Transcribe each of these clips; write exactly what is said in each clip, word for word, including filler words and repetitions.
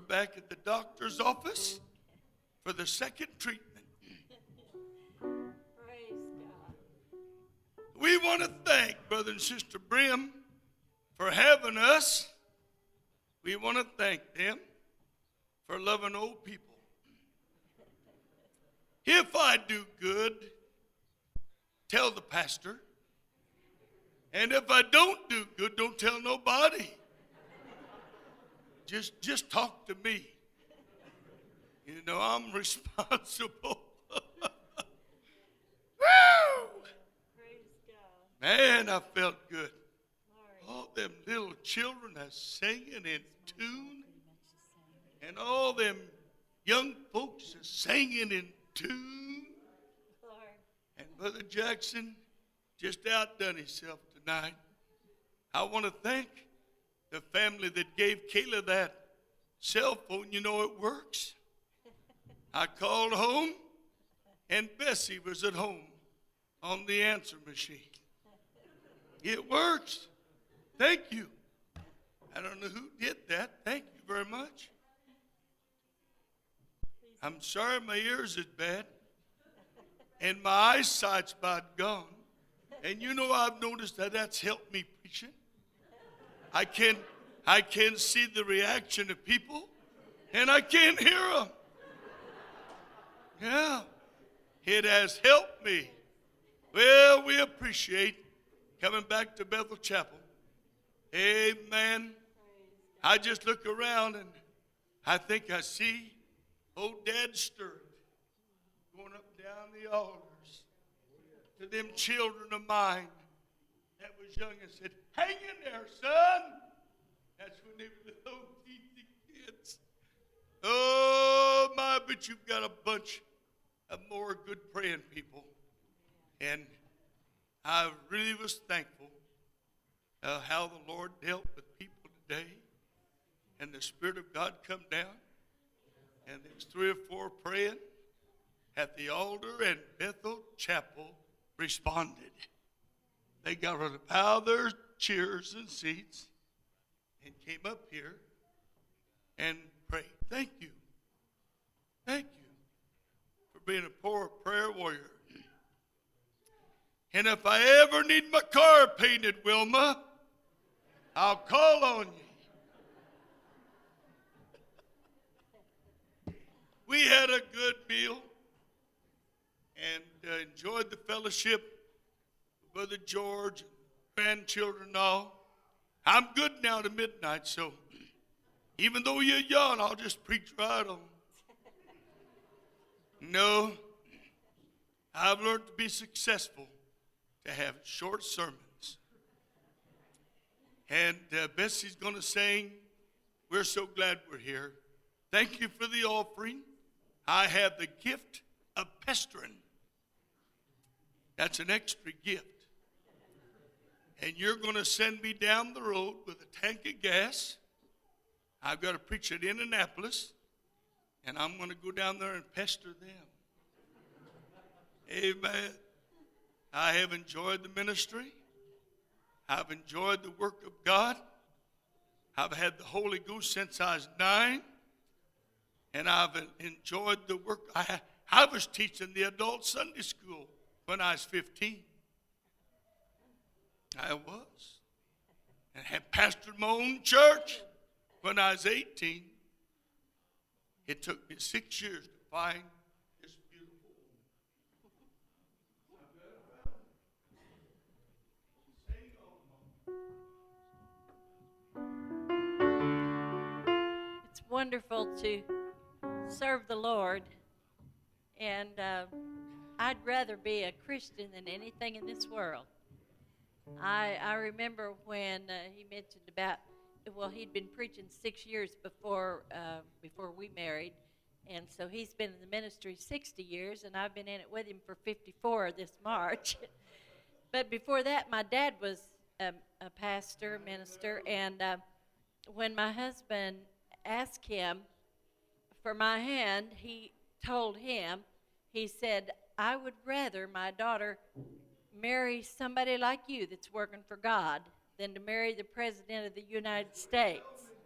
back at the doctor's office for the second treatment. Praise God. We want to thank Brother and Sister Brim for having us. We want to thank them for loving old people. If I do good, tell the pastor. And if I don't do good, don't tell nobody. Just, just talk to me. You know, I'm responsible. Woo! Praise God. Man, I felt good. All them little children are singing in tune. And all them young folks are singing in tune. Lord. And Brother Jackson just outdone himself tonight. I want to thank the family that gave Kayla that cell phone. You know it works. I called home, and Bessie was at home on the answer machine. It works. Thank you. I don't know who did that. Thank you very much. I'm sorry my ears is bad, and my eyesight's about gone. And you know I've noticed that that's helped me preaching. I can, I can see the reaction of people, and I can't hear them. Yeah, it has helped me. Well, we appreciate coming back to Bethel Chapel. Amen. I just look around, and I think I see old Dad Sturt going up and down the altars to them children of mine that was young and said, hang in there, son. That's when they were little teeny kids. Oh, my, but you've got a bunch of more good praying people. And I really was thankful uh, how the Lord dealt with people today. And the Spirit of God come down. And there's three or four praying at the altar, and Bethel Chapel responded. They got rid of all their chairs and seats and came up here and prayed. Thank you. Thank you for being a poor prayer warrior. And if I ever need my car painted, Wilma, I'll call on you. We had a good meal and uh, enjoyed the fellowship with Brother George, grandchildren and all. I'm good now to midnight, so even though you're young, I'll just preach right on. No, I've learned to be successful, to have short sermons. And uh, Bessie's going to sing, we're so glad we're here. Thank you for the offering. I have the gift of pestering. That's an extra gift. And you're going to send me down the road with a tank of gas. I've got to preach at Indianapolis, and I'm going to go down there and pester them. Amen. I have enjoyed the ministry. I've enjoyed the work of God. I've had the Holy Ghost since I was nine. And I've enjoyed the work. I, I was teaching the adult Sunday school when I was fifteen. I was. And had pastored my own church when I was eighteen. It took me six years to find this beautiful woman. It's wonderful to serve the Lord, and uh, I'd rather be a Christian than anything in this world. I I remember when uh, he mentioned about, well, he'd been preaching six years before uh, before we married, and so he's been in the ministry sixty years, and I've been in it with him for fifty-four this March. But before that, my dad was um, a pastor, minister, and uh, when my husband asked him for my hand, he told him, he said, I would rather my daughter marry somebody like you that's working for God than to marry the President of the United States.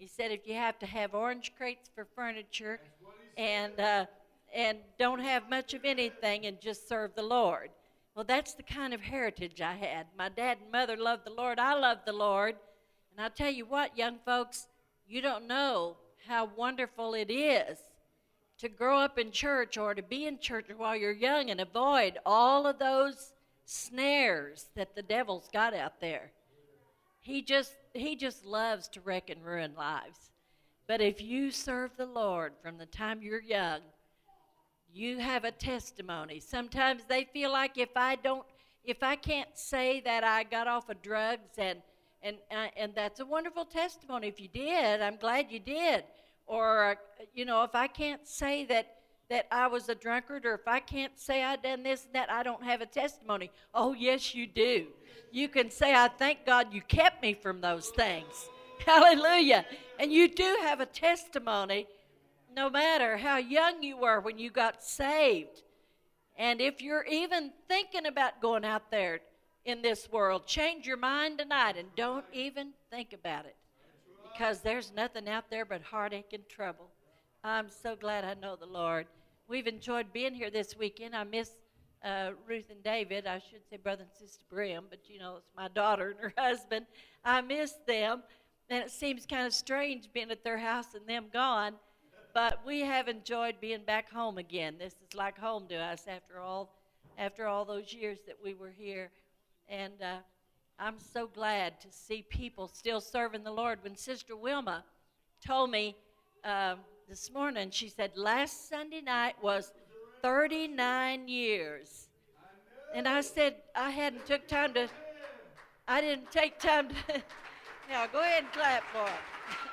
He said if you have to have orange crates for furniture and uh, and don't have much of anything and just serve the Lord. Well, that's the kind of heritage I had. My dad and mother loved the Lord. I loved the Lord. And I'll tell you what, young folks, you don't know how wonderful it is to grow up in church or to be in church while you're young and avoid all of those snares that the devil's got out there. He just he just loves to wreck and ruin lives. But if you serve the Lord from the time you're young, you have a testimony. Sometimes they feel like if I don't, if I can't say that I got off of drugs, and and uh, and that's a wonderful testimony. If you did, I'm glad you did. Or uh, you know, if I can't say that that I was a drunkard, or if I can't say I done this and that, I don't have a testimony. Oh yes, you do. You can say, I thank God you kept me from those things. Hallelujah. And you do have a testimony, no matter how young you were when you got saved. And if you're even thinking about going out there in this world, change your mind tonight and don't even think about it. Because there's nothing out there but heartache and trouble. I'm so glad I know the Lord. We've enjoyed being here this weekend. I miss uh, Ruth and David. I should say brother and sister Brim, but you know, it's my daughter and her husband. I miss them. And it seems kind of strange being at their house and them gone. But we have enjoyed being back home again. This is like home to us after all, after all those years that we were here. And uh, I'm so glad to see people still serving the Lord. When Sister Wilma told me uh, this morning, she said last Sunday night was thirty-nine years. And I said I hadn't took time to, I didn't take time to, now go ahead and clap for it.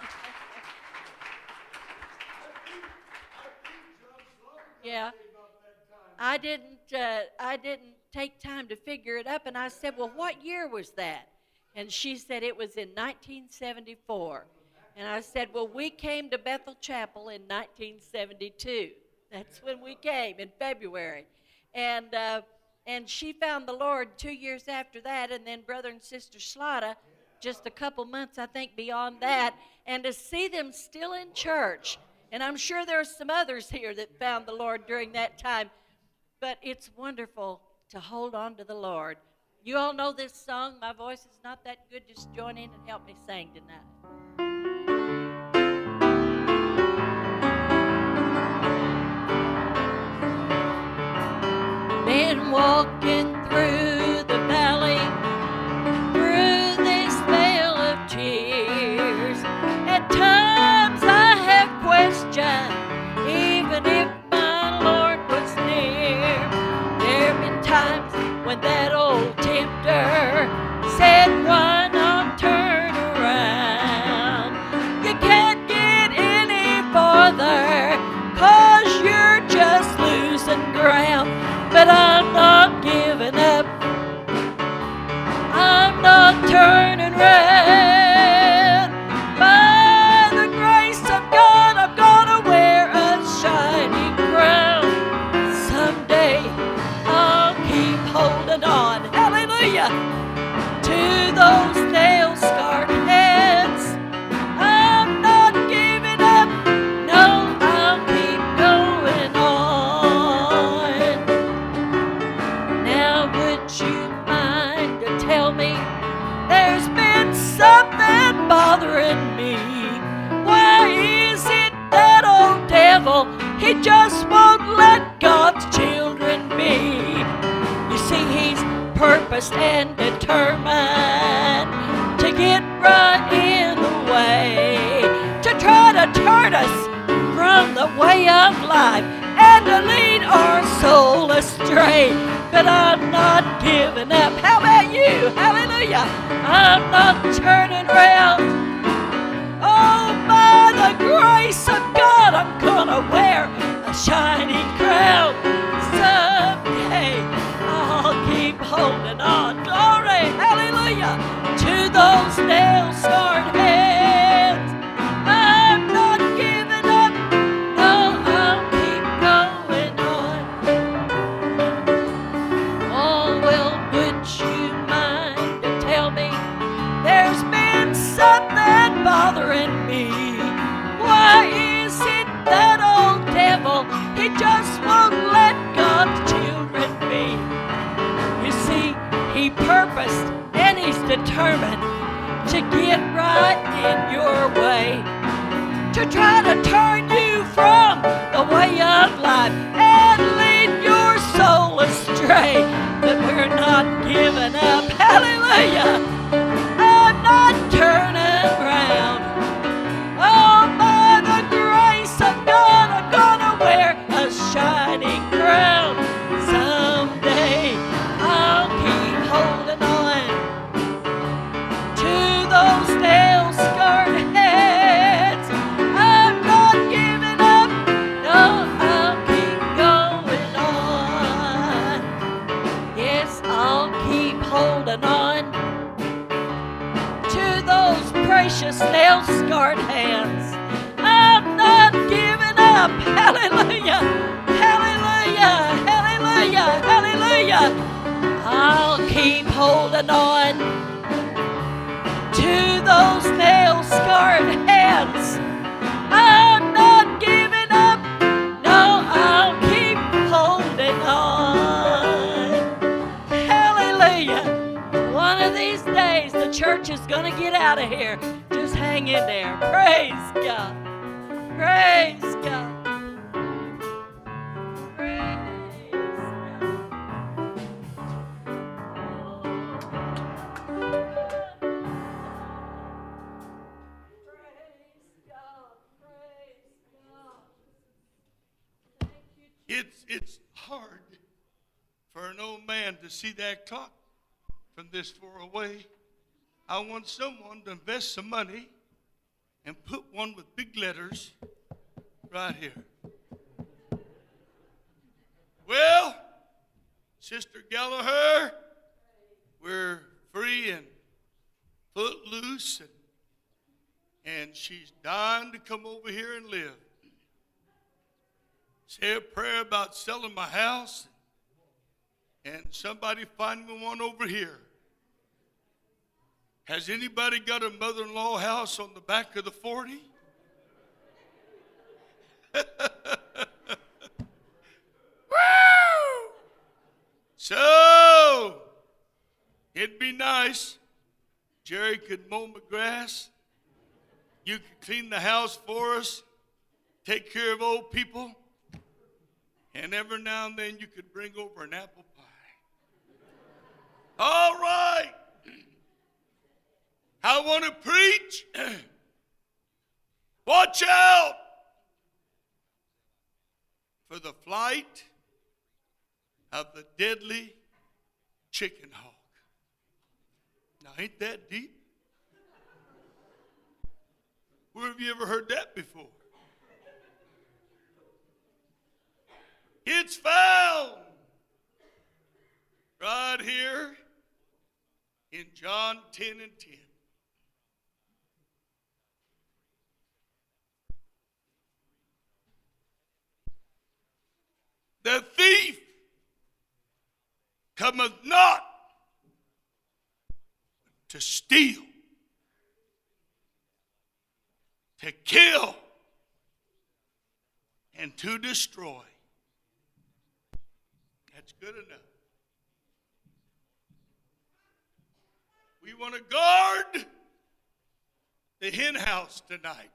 Yeah, I didn't. Uh, I didn't take time to figure it up, and I said, "Well, what year was that?" And she said it was in nineteen seventy-four. And I said, "Well, we came to Bethel Chapel in nineteen seventy-two. That's when we came in February." And uh, and she found the Lord two years after that, and then Brother and Sister Slotta just a couple months, I think, beyond that. And to see them still in church. And I'm sure there are some others here that found the Lord during that time. But it's wonderful to hold on to the Lord. You all know this song. My voice is not that good. Just join in and help me sing tonight. Been walking through the valley, through this vale of tears. At times I have questioned, even if my Lord was near. There have been times when that old tempter said, why not turn around? You can't get any farther, 'cause you're just losing ground. But I'm not giving up, I'm not turning around. By the grace of God, I'm gonna wear a shining crown. Someday I'll keep holding on, hallelujah, to those nail-scarred hands. I'm not giving up, no, I'll keep going on. Now would you mind to tell me there's been something bothering me? Why is it that old devil, he just won't let God's children be? You see, he's purposed and determined to get right in the way, to try to turn us from the way of life and to lead our soul astray. But I'm not giving up. How about you? Hallelujah. I'm not turning around. Oh, by the grace of God, I'm gonna wear a shining crown. Someday I'll keep holding on. Glory, hallelujah, to those nail-scarred hands. I'm not giving up. No, I'll keep going on. Oh, well, would you mind to tell me there's been something bothering me? me. Why is it that old devil, he just won't let God's children be? You see, he purposed and he's determined to get right in your way, to try to turn you from the way of life and lead your soul astray. But we're not giving up. Hallelujah! I'm not turning around. Oh, by the grace of God, I'm gonna wear a shining crown. Someday I'll keep holding on to those nail-scarred hands. I'm not giving up. No, I'll keep going on. Yes, I'll keep holding on to those precious nail-scarred hands. I'm not giving up. Hallelujah! Hallelujah! Hallelujah! Hallelujah! I'll keep holding on to those nail-scarred hands. I'm not giving up. No, I'll keep holding on. Hallelujah! One of these days, the church is going to get out of here. Just hang in there. Praise God. Praise God. Praise God. Praise God. Praise God. Thank you, Jesus. It's, it's hard for an old man to see that clock from this far away. I want someone to invest some money and put one with big letters right here. Well, Sister Gallagher, we're free and footloose, and, and she's dying to come over here and live. Say a prayer about selling my house, and somebody find me one over here. Has anybody got a mother-in-law house on the back of the forty? Woo! So, it'd be nice. Jerry could mow my grass. You could clean the house for us, take care of old people, and every now and then you could bring over an apple pie. All right. I want to preach. Watch out for the flight of the deadly chicken hawk. Now, ain't that deep? Where have you ever heard that before? It's found right here in John ten and ten. The thief cometh not to steal, to kill, and to destroy. That's good enough. We want to guard the hen house tonight.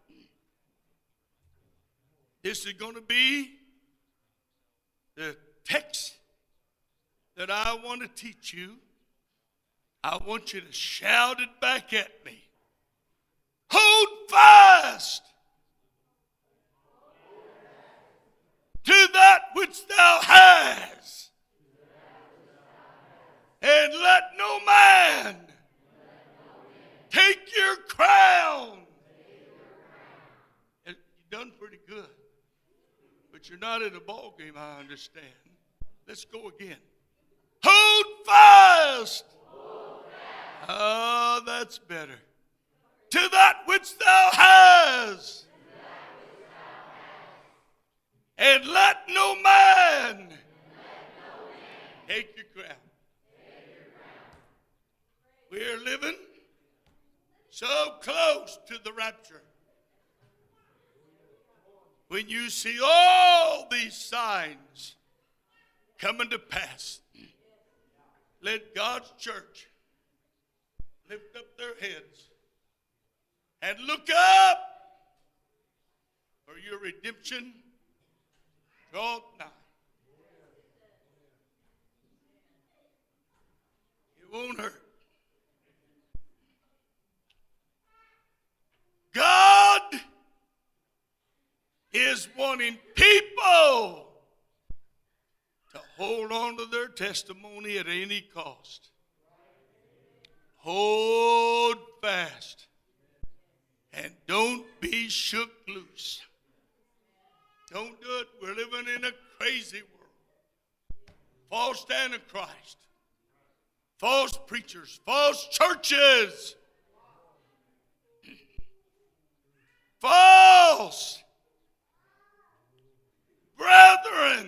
This is going to be the text that I want to teach you. I want you to shout it back at me. Hold fast to that which thou hast, and let no man take your crown. You've done pretty good. But you're not in a ball game, I understand. Let's go again. Hold fast. Hold fast. Oh, that's better. To that which thou hast. And let no man, let no man take your crown. Take your crown. We're living so close to the rapture. when you see all these signs coming to pass, let God's church lift up their heads and look up, for your redemption draweth nigh. It won't hurt. God is wanting people to hold on to their testimony at any cost. Hold fast and don't be shook loose. Don't do it. We're living in a crazy world. False antichrist, false preachers, false churches, false brethren.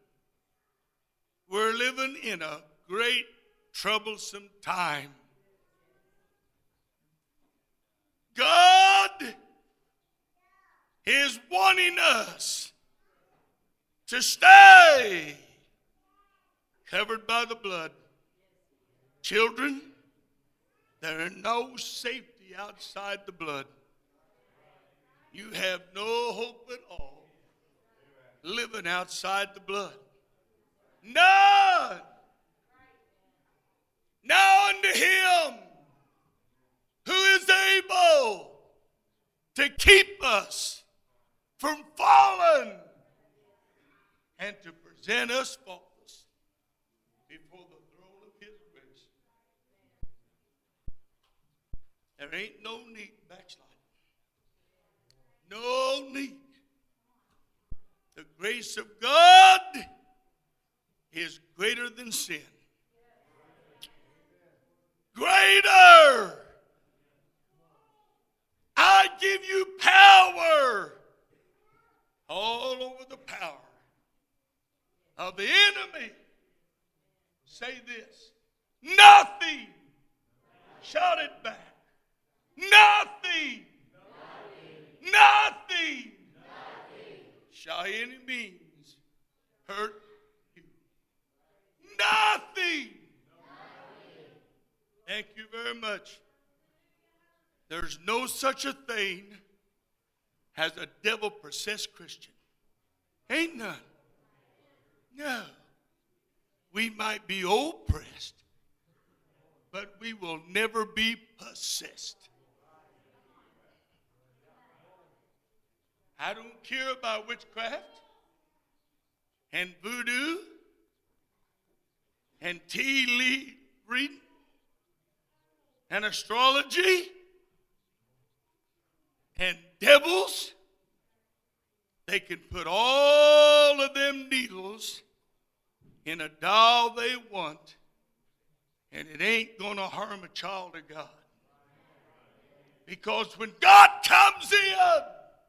We're living in a great troublesome time. God is wanting us to stay covered by the blood. Children, there is no safety outside the blood. You have no hope at all living outside the blood. None. Now unto him who is able to keep us from falling and to present us faultless before the throne of his grace. There ain't no need backsliding. No need. The grace of God is greater than sin. Greater. I give you power all over the power of the enemy. Say this. Nothing. Shout it back. Nothing. Nothing. Nothing. Nothing. Shall any means hurt you. Nothing. Nothing. Thank you very much. There's no such a thing as a devil-possessed Christian. Ain't none. No. We might be oppressed, but we will never be possessed. I don't care about witchcraft and voodoo and tea leaf reading and astrology and devils. They can put all of them needles in a doll they want, and it ain't going to harm a child of God. Because when God comes in,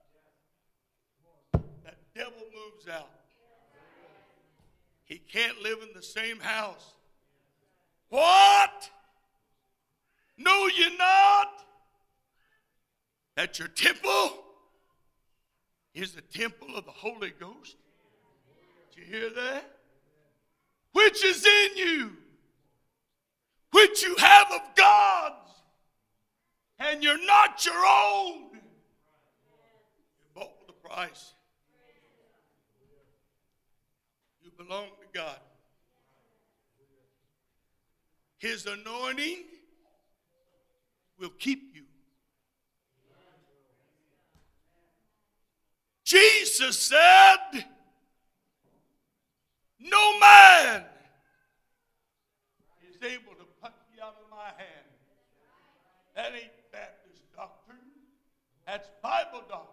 that devil moves out. He can't live in the same house. What? Know ye not that your temple is the temple of the Holy Ghost? Did you hear that? Which is in you, which you have of God's, and you're not your own. You're bought with a price. You belong to God. His anointing will keep you. Jesus said, no man is able to pluck you out of my hand. That ain't Baptist doctrine. That's Bible doctrine.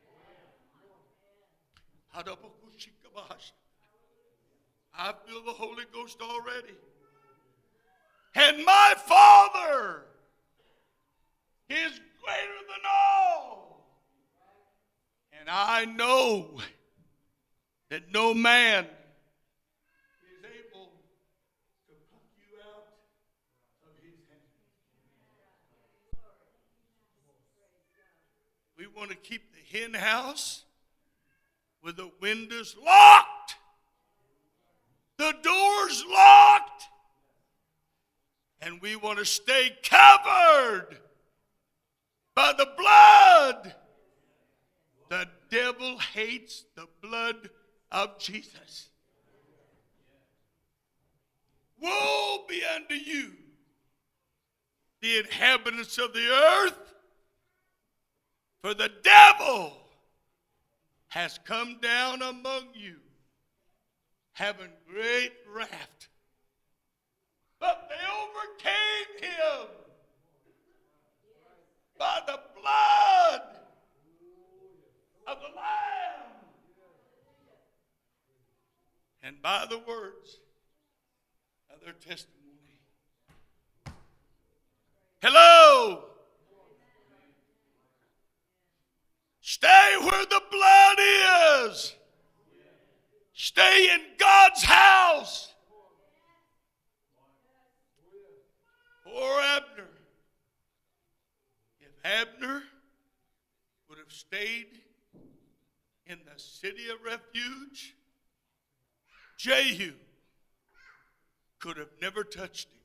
I feel the Holy Ghost already. And my Father is greater than all. And I know that no man is able to pluck you out of his hand. We want to keep the hen house with the windows locked, the doors locked, and we want to stay covered by the blood. The devil hates the blood of Jesus. Woe be unto you, the inhabitants of the earth, for the devil has come down among you, having great wrath. But they overcame him by the blood of the Lamb and by the words of their testimony. Hello. Stay where the blood is. Stay in God's house. Poor Abner. If Abner would have stayed in the city of refuge, Jehu could have never touched him.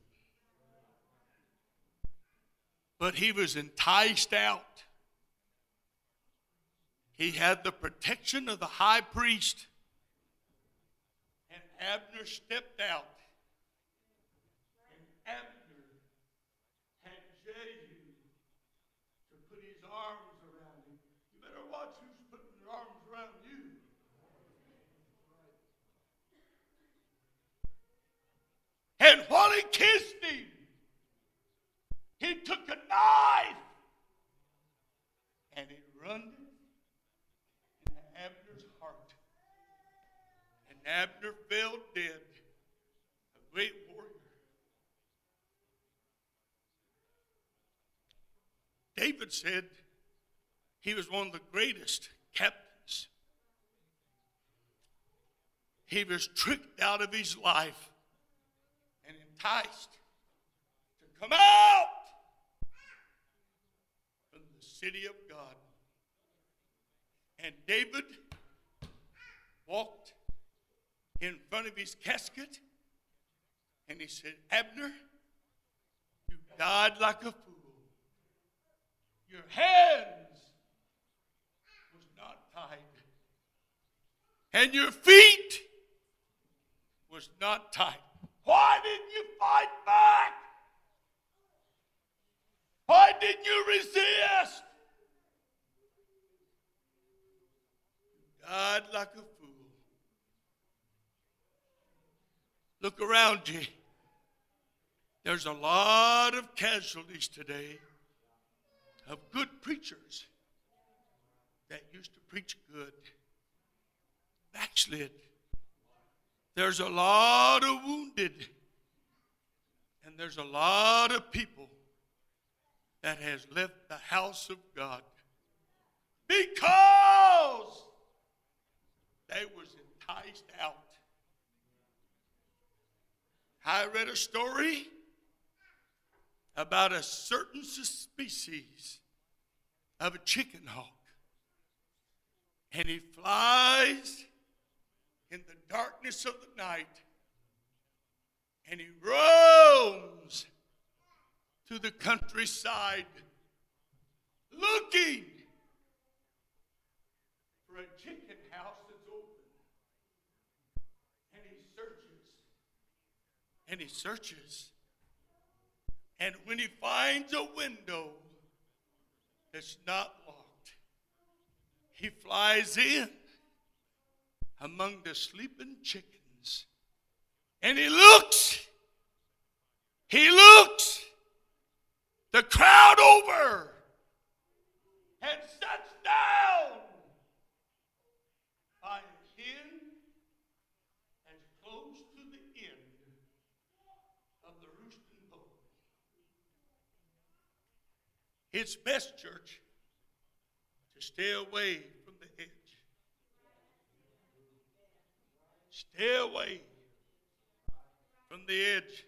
But he was enticed out. He had the protection of the high priest. And Abner stepped out. And Abner had Jehu to put his arms around him. You better watch who's putting their arms around you. And while he kissed him, he took a knife and he run it in Abner's heart. And Abner fell dead, a great warrior. David said he was one of the greatest captains. He was tricked out of his life and enticed to come out from the city of God. And David walked in front of his casket and he said, Abner, you died like a fool. Your hands was not tied. And your feet was not tied. Why didn't you fight back? Why didn't you resist? You died like a fool. Look around you. There's a lot of casualties today of good preachers that used to preach good. Backslid. There's a lot of wounded. And there's a lot of people that has left the house of God because they was enticed out. I read a story about a certain species of a chicken hawk. And he flies in the darkness of the night. And he roams to the countryside looking for a chicken house that's open. And he searches. And he searches. And when he finds a window that's not locked, he flies in among the sleeping chickens. And he looks. He looks the crowd over and sits down by a hen as close to the end of the roosting pole. It's best, church, to stay away from the edge. Stay away from the edge.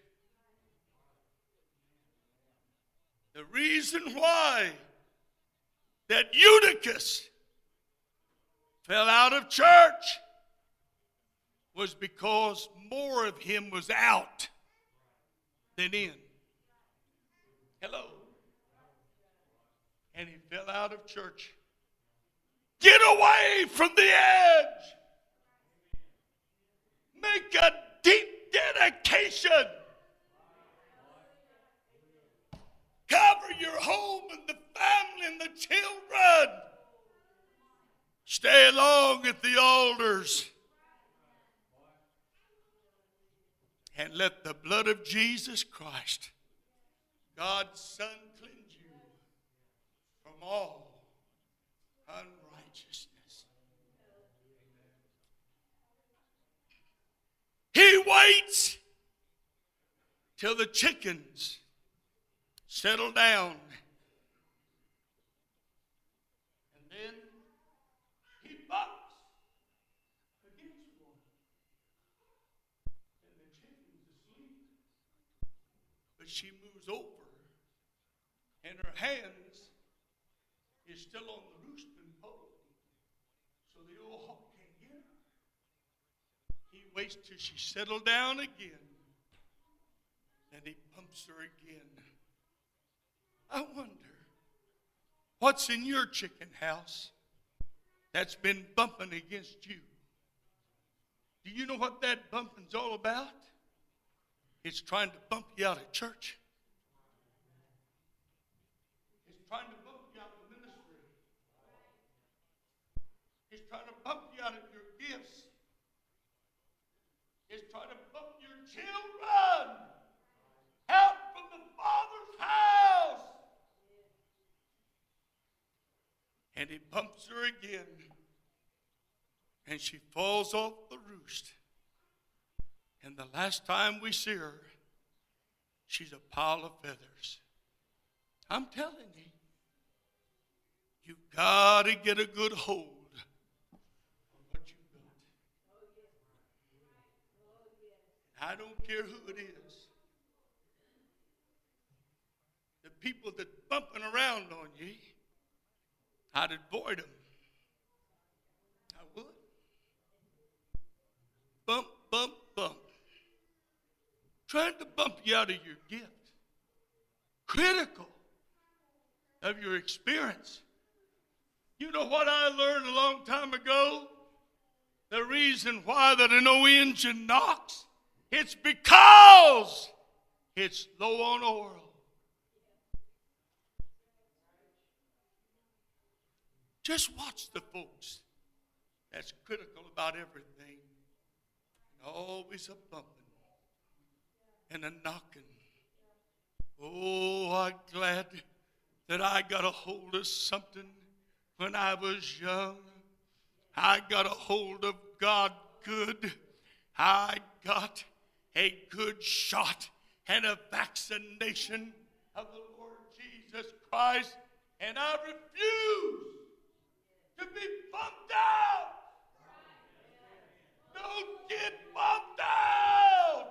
The reason why that Eutychus fell out of church was because more of him was out than in. Hello. And he fell out of church. Get away from the edge. Make a deep dedication. Cover your home and the family and the children. Stay long at the altars. And let the blood of Jesus Christ, God's Son, cleanse you from all unrighteousness. He waits till the chickens settle down. And then he bucks against one. And the chicken's asleep. But she moves over. And her hands is still on the roosting pole. So the old hawk can't get her. He waits till she settled down again. And he pumps her again. I wonder, what's in your chicken house that's been bumping against you? Do you know what that bumping's all about? It's trying to bump you out of church. It's trying to bump you out of ministry. It's trying to bump you out of your gifts. It's trying to bump your children out from the Father's house. And he bumps her again. And she falls off the roost. And the last time we see her, she's a pile of feathers. I'm telling you, you've got to get a good hold on what you've got. I don't care who it is. The people that bumping around on you, I'd avoid them. I would. Bump, bump, bump. Trying to bump you out of your gift. Critical of your experience. You know what I learned a long time ago? The reason why that a no engine knocks, it's because it's low on oil. Just watch the folks that's critical about everything. And always a bumping and a knocking. Oh, I'm glad that I got a hold of something when I was young. I got a hold of God good. I got a good shot and a vaccination of the Lord Jesus Christ. And I refuse to be bumped out. Don't get bumped out.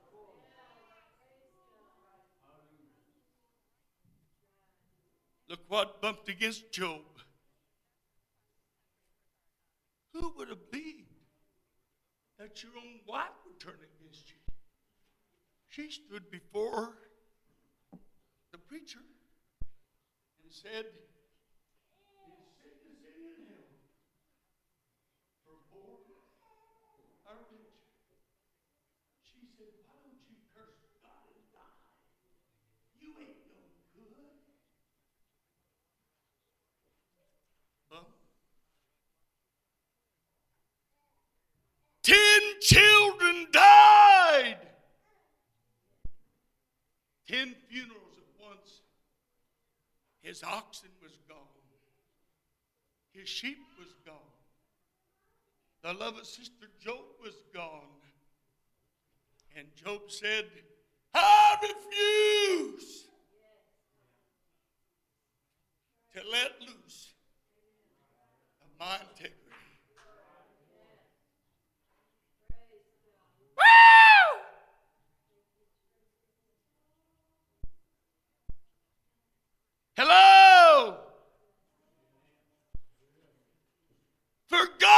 Look what bumped against Job. Who would have believed that your own wife would turn against you? She stood before the preacher and said, Ten children died. Ten funerals at once. His oxen was gone. His sheep was gone. The love of Sister Job was gone. And Job said, I refuse to let loose of my integrity. Woo! Hello! For God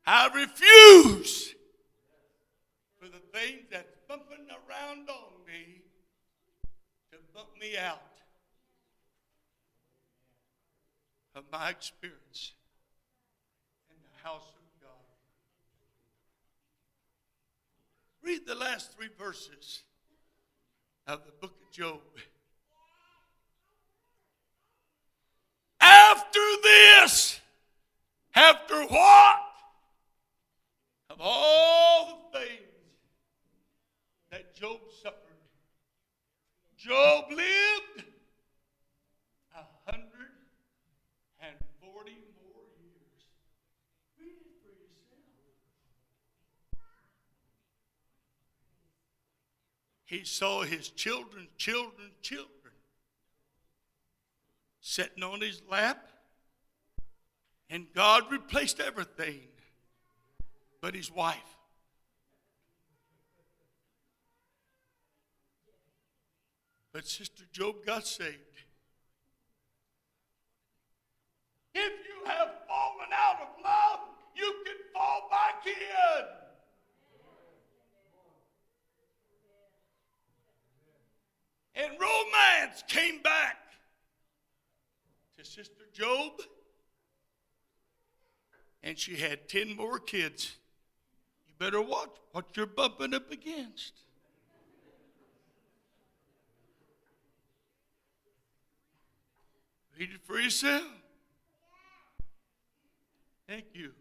I refuse for the things that's bumping around on me to bump me out of my experience in the house of God. Read the last three verses of the book of Job. After this, after what? Of all the things that Job suffered, Job lived a hundred and forty more years. Read it for yourself. He saw his children, children, children sitting on his lap, and God replaced everything but his wife. But Sister Job got saved. If you have fallen out of love, you can fall back in. And romance came back to Sister Job, and she had ten more kids. You better watch what you're bumping up against. Read it for yourself. Thank you.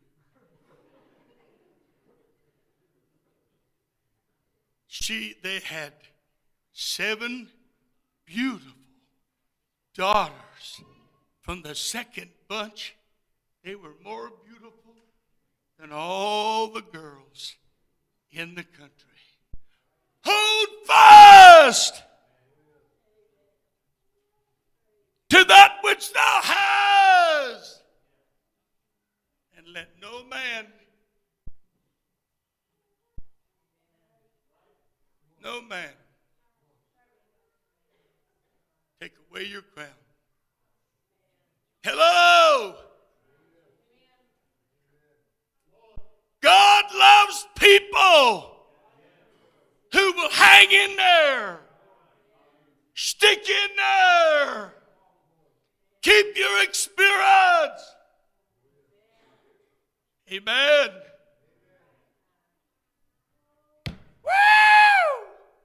She, they had seven beautiful daughters from the second bunch. They were more beautiful than all the girls in the country. Hold fast to that which thou hast, and let no man, no man, take away your crown. Hello! God loves people who will hang in there, stick in there, keep your experience. Amen. Woo!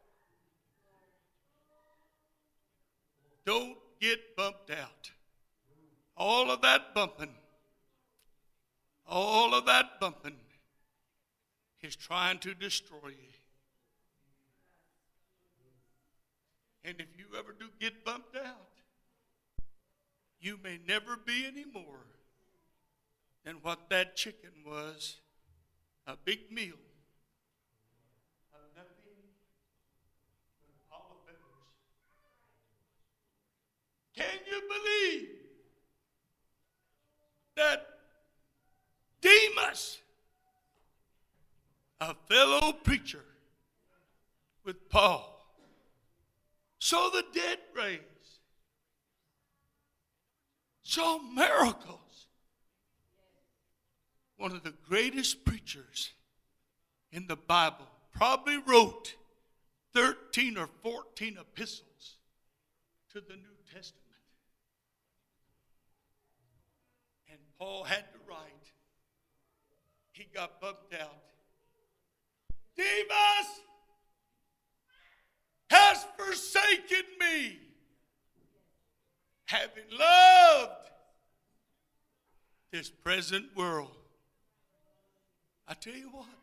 Don't get bumped out. All of that bumping, all of that bumping is trying to destroy you. And if you ever do get bumped out, you may never be any more than what that chicken was, a big meal of nothing but a pile of feathers. Can you believe that Demas, a fellow preacher with Paul, saw the dead raised, saw miracles? One of the greatest preachers in the Bible probably wrote thirteen or fourteen epistles to the New Testament. And Paul had to write. He got bumped out. Demas has forsaken me, having loved this present world. I tell you what,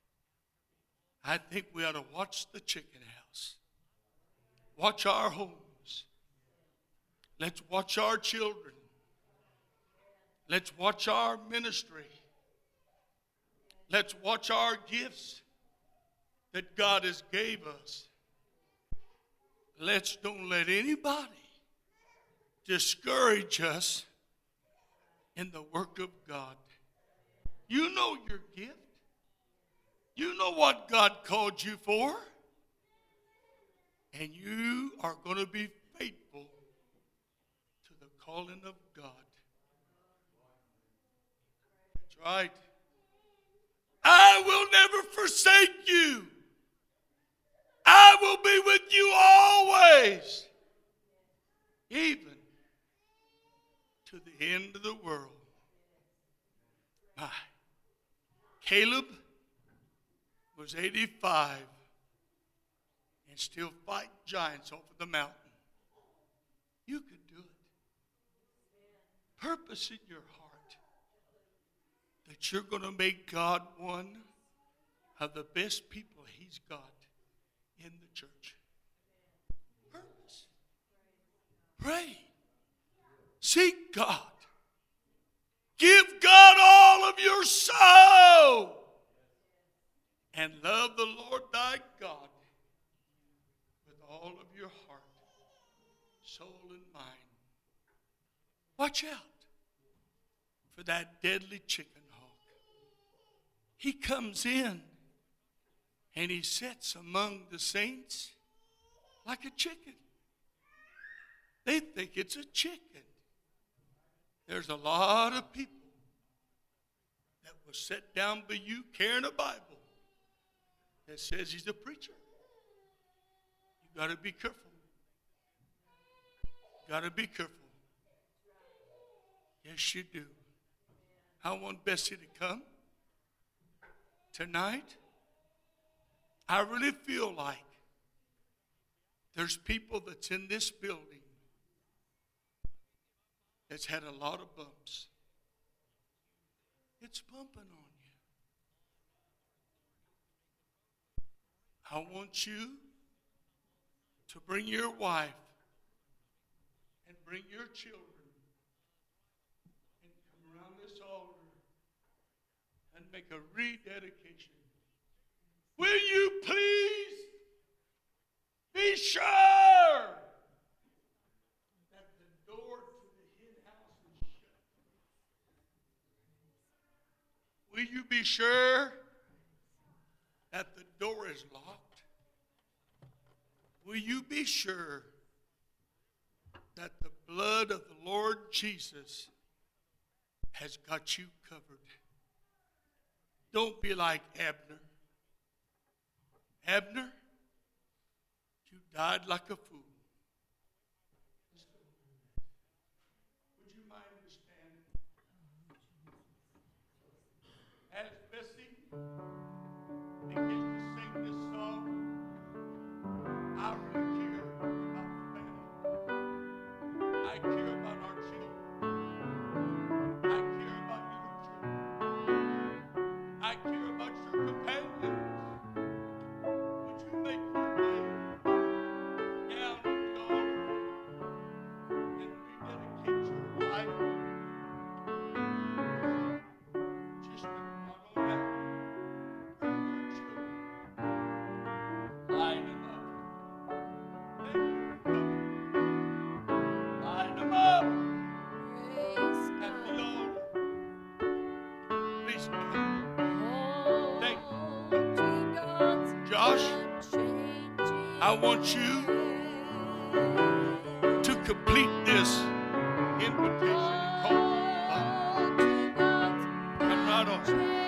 I think we ought to watch the chicken house. Watch our homes. Let's watch our children. Let's watch our ministry. Let's watch our gifts that God has gave us. Let's don't let anybody discourage us in the work of God. You know your gift. You know what God called you for. And you are going to be faithful to the calling of God. That's right. I will never forsake you. I will be with you always, even to the end of the world. My, Caleb was eighty-five and still fight giants over the mountain. You could do it. Purpose in your heart that you're going to make God one of the best people he's got in the church. Purpose. Pray. Seek God. Give God all of your soul. And love the Lord thy God with all of your heart, soul, and mind. Watch out for that deadly chicken hawk. He comes in and he sits among the saints like a chicken. They think it's a chicken. There's a lot of people that will sit down by you carrying a Bible that says he's a preacher. You got to be careful. You got to be careful. Yes, you do. I want Bessie to come tonight. I really feel like there's people that's in this building that's had a lot of bumps. It's bumping on you. I want you to bring your wife and bring your children and come around this altar and make a rededication. Will you please be sure that the door to the hen house is shut? Will you be sure that the door is locked? Will you be sure that the blood of the Lord Jesus has got you covered? Don't be like Abner. Abner, you died like a fool. Would you mind to stand? As Bessie begins to sing this song, I really care about the family. I care about our children. I care about your children. I care about your companions. Make your way down to the altar and rededicate your life. Just not on that. Bring your children. Line them up. Line them up. At the altar. Please come. Thank you. Josh, I want you to complete this invitation and call. Come right on.